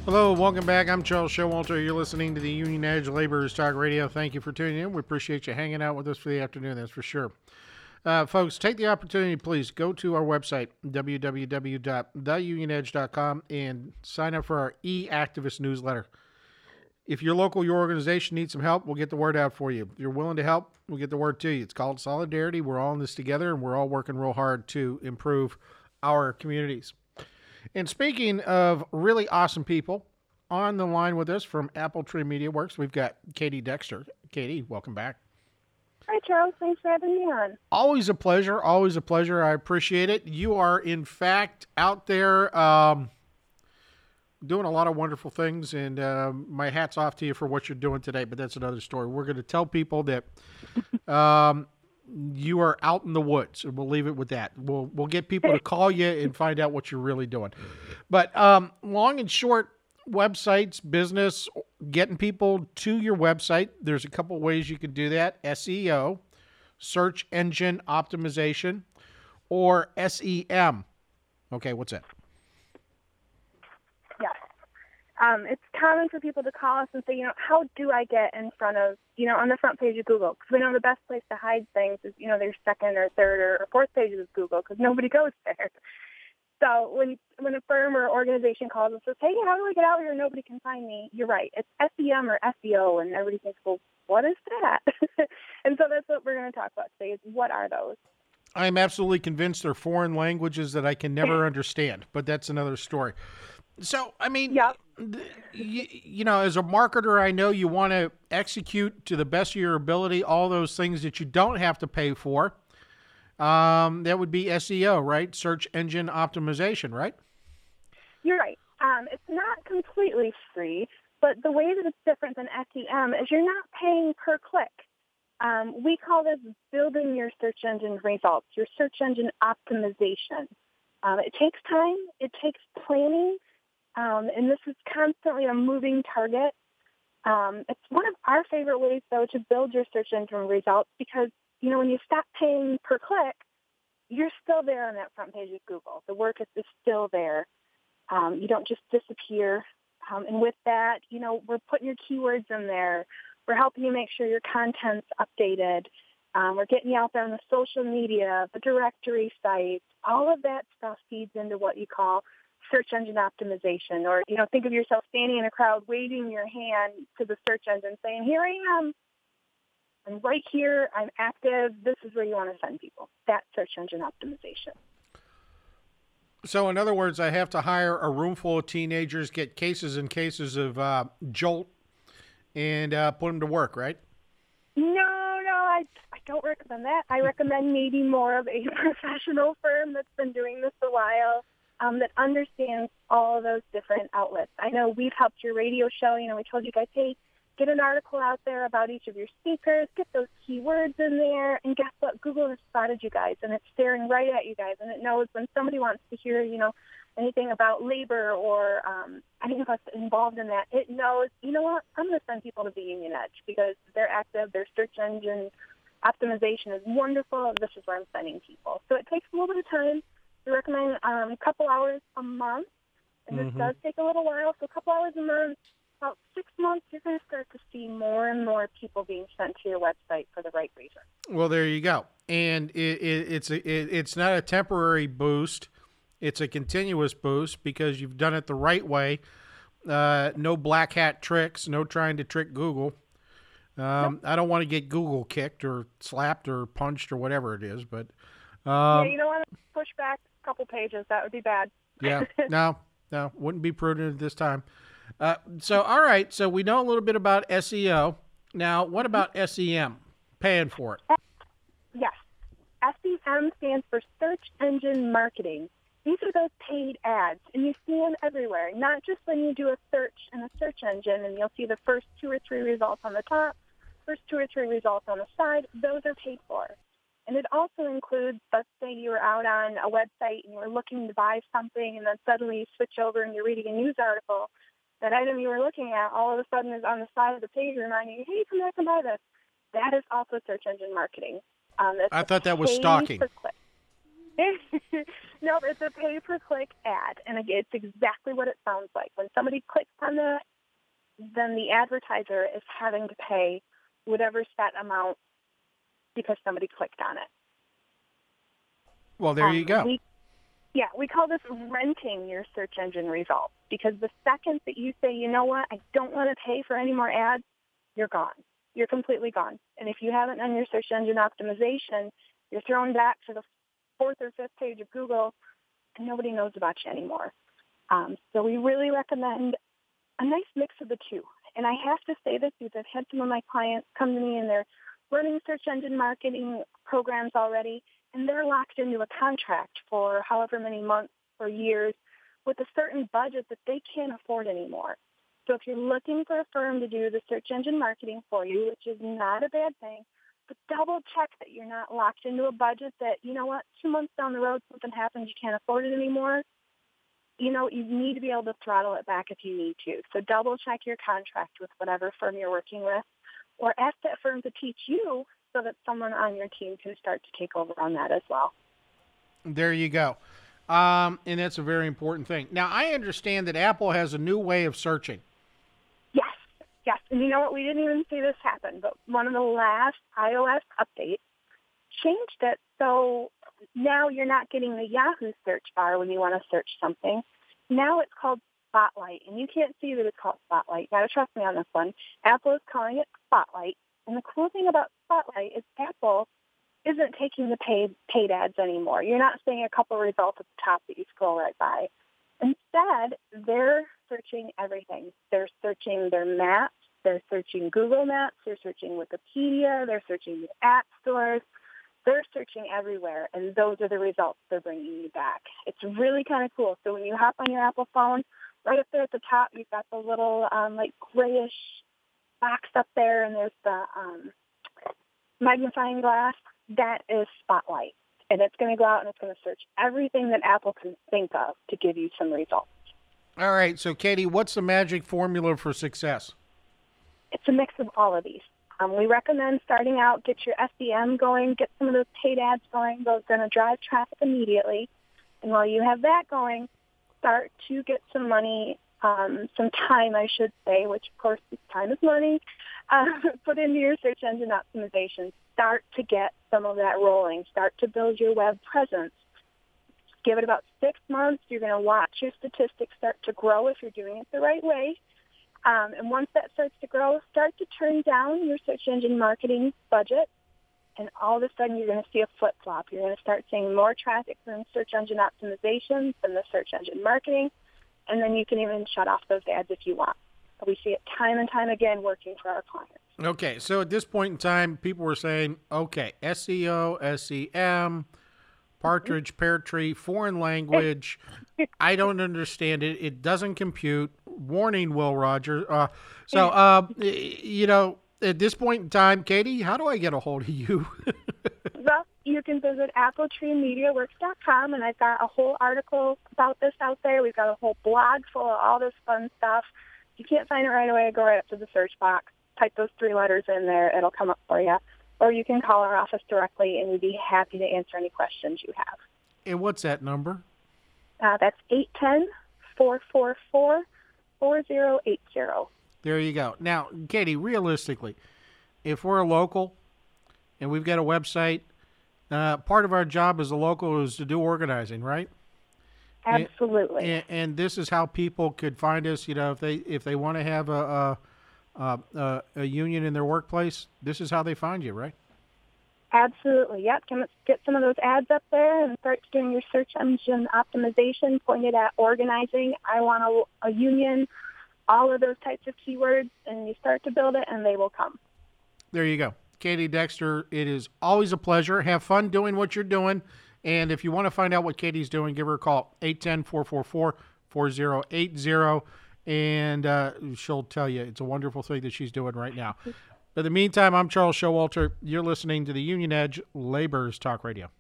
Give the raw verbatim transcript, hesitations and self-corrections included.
Hello, welcome back. I'm Charles Showalter. You're listening to the Union Edge Laborers Talk Radio. Thank you for tuning in. We appreciate you hanging out with us for the afternoon, that's for sure. Uh, folks, take the opportunity, please, go to our website, w w w dot the union edge dot com, and sign up for our e-activist newsletter. If your local, your organization needs some help, we'll get the word out for you. If you're willing to help, we'll get the word to you. It's called Solidarity. We're all in this together, and we're all working real hard to improve our communities. And speaking of really awesome people, on the line with us from Apple Tree Media Works, we've got Katie Dexter. Katie, welcome back. Hi, Charles. Thanks for having me on. Always a pleasure. Always a pleasure. I appreciate it. You are, in fact, out there um, doing a lot of wonderful things, and uh, my hat's off to you for what you're doing today, but that's another story. We're going to tell people that um, you are out in the woods, and we'll leave it with that. We'll we'll get people to call you and find out what you're really doing. But um, long and short, websites, business, getting people to your website, there's a couple ways you can do that. S E O, search engine optimization, or S E M. Okay, what's that? Yes. Um, it's common for people to call us and say, you know, how do I get in front of, you know, on the front page of Google? Because we know the best place to hide things is, you know, their second or third or fourth pages of Google, because nobody goes there. So when when a firm or organization calls and says, hey, how do I get out here? Nobody can find me. You're right. It's S E M or S E O, and everybody thinks, well, what is that? And so that's what we're going to talk about today is what are those? I'm absolutely convinced they're foreign languages that I can never understand, but that's another story. So, I mean, Yep. you, you know, as a marketer, I know you want to execute to the best of your ability all those things that you don't have to pay for. Um, that would be S E O, right? Search engine optimization, right? You're right. Um, it's not completely free, but the way that it's different than S E M is you're not paying per click. Um, we call this building your search engine results, your search engine optimization. Um, it takes time. It takes planning. Um, and this is constantly a moving target. Um, it's one of our favorite ways, though, to build your search engine results because, you know, when you stop paying per click, you're still there on that front page of Google. The work is, is still there. Um, you don't just disappear. Um, and with that, you know, we're putting your keywords in there. We're helping you make sure your content's updated. Um, we're getting you out there on the social media, the directory sites. All of that stuff feeds into what you call search engine optimization. Or, you know, think of yourself standing in a crowd, waving your hand to the search engine, saying, here I am. I'm right here. I'm active. This is where you want to send people. That's search engine optimization. So, in other words, I have to hire a room full of teenagers, get cases and cases of uh, Jolt, and uh, put them to work, right? No, no, I, I don't recommend that. I recommend maybe more of a professional firm that's been doing this a while, um, that understands all of those different outlets. I know we've helped your radio show. You know, we told you guys, hey, get an article out there about each of your speakers, get those keywords in there, and guess what? Google has spotted you guys, and it's staring right at you guys, and it knows when somebody wants to hear, you know, anything about labor or um, any of us involved in that, it knows, you know what, I'm going to send people to the Union Edge because they're active, their search engine optimization is wonderful, this is where I'm sending people. So it takes a little bit of time. We recommend um, a couple hours a month, and this mm-hmm. does take a little while, so a couple hours a month. About six months, you're going to start to see more and more people being sent to your website for the right reason. Well, there you go. And it, it, it's a, it, it's not a temporary boost. It's a continuous boost because you've done it the right way. Uh, no black hat tricks, no trying to trick Google. Um, nope. I don't want to get Google kicked or slapped or punched or whatever it is. But um, yeah, you don't want to push back a couple pages. That would be bad. Yeah, no, no, wouldn't be prudent at this time. Uh, so, all right, so we know a little bit about S E O. Now, what about S E M? Paying for it? Yes. S E M stands for Search Engine Marketing. These are those paid ads, and you see them everywhere, not just when you do a search in a search engine, and you'll see the first two or three results on the top, first two or three results on the side. Those are paid for. And it also includes, let's say you were out on a website and you were looking to buy something, and then suddenly you switch over and you're reading a news article. That item you were looking at all of a sudden is on the side of the page reminding you, hey, come back and buy this. That is also search engine marketing. Um, I thought that was stalking. No, it's a pay-per-click ad, and it's exactly what it sounds like. When somebody clicks on that, then the advertiser is having to pay whatever set amount because somebody clicked on it. Well, there um, you go. We, yeah, we call this renting your search engine results, because the second that you say, you know what, I don't want to pay for any more ads, you're gone. You're completely gone. And if you haven't done your search engine optimization, you're thrown back to the fourth or fifth page of Google, and nobody knows about you anymore. Um, so we really recommend a nice mix of the two. And I have to say this because I've had some of my clients come to me and they're running search engine marketing programs already, and they're locked into a contract for however many months or years with a certain budget that they can't afford anymore. So if you're looking for a firm to do the search engine marketing for you, which is not a bad thing, but double check that you're not locked into a budget that, you know what, two months down the road something happens, you can't afford it anymore. You know, you need to be able to throttle it back if you need to. So double check your contract with whatever firm you're working with, or ask that firm to teach you so that someone on your team can start to take over on that as well. There you go. Um, and that's a very important thing. Now, I understand that Apple has a new way of searching. Yes, yes. And you know what? We didn't even see this happen, but one of the last iOS updates changed it so now you're not getting the Yahoo search bar when you want to search something. Now it's called Spotlight, and you can't see that it's called Spotlight. You got to trust me on this one. Apple is calling it Spotlight, and the cool thing about Spotlight is Apple isn't taking the paid paid ads anymore. You're not seeing a couple results at the top that you scroll right by. Instead, they're searching everything. They're searching their maps. They're searching Google Maps. They're searching Wikipedia. They're searching the app stores. They're searching everywhere, and those are the results they're bringing you back. It's really kind of cool. So when you hop on your Apple phone, right up there at the top, you've got the little um, like grayish box up there, and there's the um, magnifying glass. That is Spotlight, and it's going to go out and it's going to search everything that Apple can think of to give you some results. All right, so Katie, what's the magic formula for success? It's a mix of all of these. Um, we recommend starting out, get your S E M going, get some of those paid ads going. Those are going to drive traffic immediately. And while you have that going, start to get some money, um, some time, I should say, which, of course, time is money, uh, put into your search engine optimization. Start to get some of that rolling. Start to build your web presence. Give it about six months. You're going to watch your statistics start to grow if you're doing it the right way. Um, and once that starts to grow, start to turn down your search engine marketing budget, and all of a sudden you're going to see a flip-flop. You're going to start seeing more traffic from search engine optimization than the search engine marketing, and then you can even shut off those ads if you want. We see it time and time again working for our clients. Okay, so at this point in time, people were saying, okay, S E O, S E M, partridge, pear tree, foreign language. I don't understand it. It doesn't compute. Warning, Will Rogers. Uh, so, uh, you know, at this point in time, Katie, how do I get a hold of you? Well, you can visit apple tree media works dot com, and I've got a whole article about this out there. We've got a whole blog full of all this fun stuff. If you can't find it right away, go right up to the search box. Type those three letters in there. It'll come up for you. Or you can call our office directly, and we'd be happy to answer any questions you have. And what's that number? Uh, that's eight one zero, four four four, four zero eight zero. There you go. Now, Katie, realistically, if we're a local and we've got a website, uh, part of our job as a local is to do organizing, right? Absolutely. And, and this is how people could find us. You know, if they if they want to have a, a Uh, uh, a union in their workplace, this is how they find you, right? Absolutely. Yep. Can get some of those ads up there and start doing your search engine optimization pointed at organizing. I want a, a union, all of those types of keywords, and you start to build it, and they will come. There you go. Katie Dexter, it is always a pleasure. Have fun doing what you're doing. And if you want to find out what Katie's doing, give her a call, eight one zero, four four four, four zero eight zero. And uh, she'll tell you it's a wonderful thing that she's doing right now. But in the meantime, I'm Charles Showalter. You're listening to the Union Edge Laborers Talk Radio.